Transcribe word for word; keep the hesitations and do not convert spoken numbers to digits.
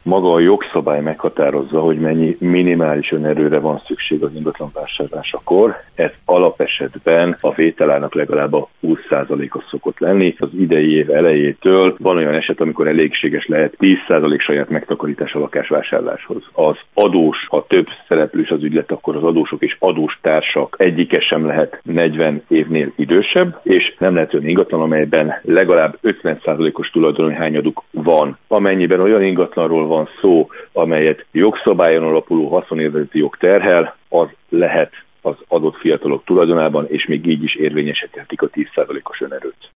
maga a jogszabály meghatározza, hogy mennyi minimális önerőre van szükség az ingatlan vásárlásakor. Ez alapesetben a vételának legalább a húsz százaléka szokott lenni. Az idei év elejétől van olyan eset, amikor elégséges lehet tíz százalék saját megtakarítás a lakásvásárláshoz. Az adós, ha több szereplős az ügylet, akkor az adósok és adóstársak egyike sem lehet negyven évnél idősebb, és nem lehet olyan ingatlan, amelyben legalább ötven százalékos tulajdoni hányaduk van. Amennyiben olyan ingatlanról van szó, amelyet jogszabályon alapuló haszonélvezeti jog terhel, az lehet az adott fiatalok tulajdonában, és még így is érvényesíthetik a tíz százalékos önerőt.